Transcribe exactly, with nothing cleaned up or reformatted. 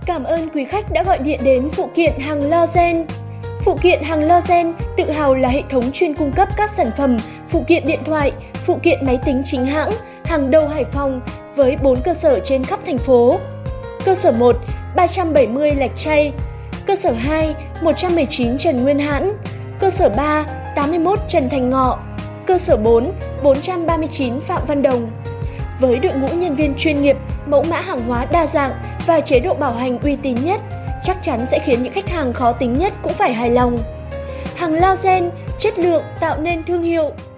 Cảm ơn quý khách đã gọi điện đến phụ kiện hàng Lozen. Phụ kiện hàng Lozen tự hào là hệ thống chuyên cung cấp các sản phẩm, phụ kiện điện thoại, phụ kiện máy tính chính hãng, hàng đầu Hải Phòng với bốn cơ sở trên khắp thành phố. Cơ sở một, ba trăm bảy mươi Lạch Tray. Cơ sở hai, một trăm mười chín Trần Nguyên Hãn. Cơ sở ba, tám mươi mốt Trần Thành Ngọ. Cơ sở bốn, bốn trăm ba mươi chín Phạm Văn Đồng. Với đội ngũ nhân viên chuyên nghiệp, mẫu mã hàng hóa đa dạng và chế độ bảo hành uy tín nhất, chắc chắn sẽ khiến những khách hàng khó tính nhất cũng phải hài lòng. Hàng Lozen, chất lượng tạo nên thương hiệu.